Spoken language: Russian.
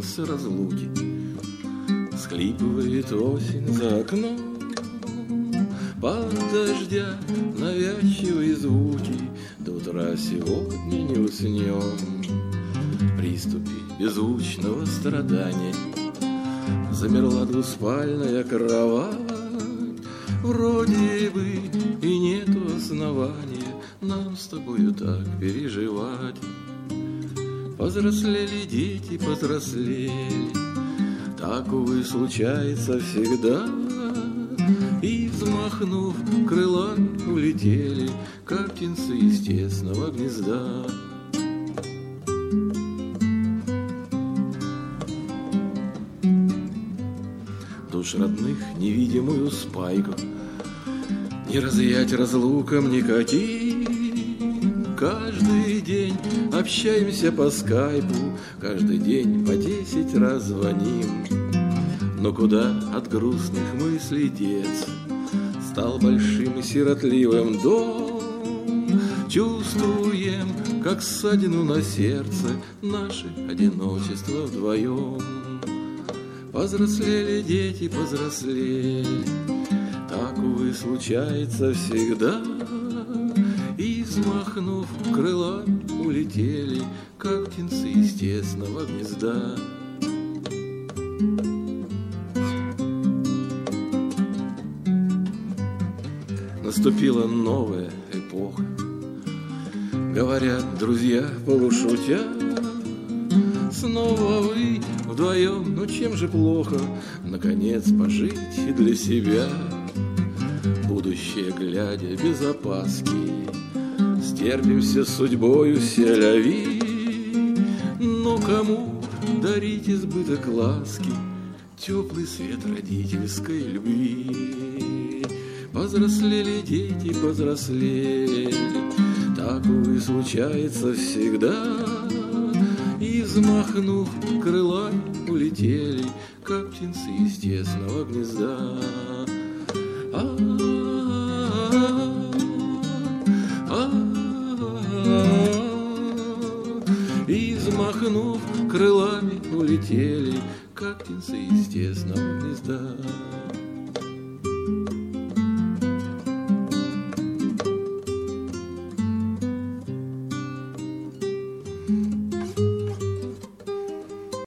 час разлуки. Схлипывает осень за окном, под дождя навязчивые звуки. До утра сегодня не уснем. Приступе беззвучного страдания замерла двуспальная кровать. Вроде бы и нету основания нам с тобою так переживать. Повзрослели дети, повзрослели, так, увы, случается всегда. И, взмахнув крылами, улетели, как птенцы из тесного гнезда. Душ родных невидимую спайку не разъять разлукам никаким. Каждый день общаемся по скайпу, каждый день по 10 раз звоним. Но куда от грустных мыслей деться? Стал большим и сиротливым дом. Чувствуем, как ссадину на сердце, наше одиночество вдвоем. Повзрослели дети, повзрослели, так, увы, случается всегда. И, взмахнув крылами, улетели, как птенцы из тесного гнезда. Наступила новая эпоха. Говорят друзья, полушутя, снова вы вдвоем, ну чем же плохо наконец пожить и для себя. Будущее глядя без опаски, стерпимся с судьбою селяви. Но кому дарить избыток ласки, теплый свет родительской любви? Повзрослели дети, повзрослели, так, увы, случается всегда. И, взмахнув крылами, улетели, как птенцы из тесного гнезда. И, взмахнув крылами, улетели, как птенцы из тесного гнезда.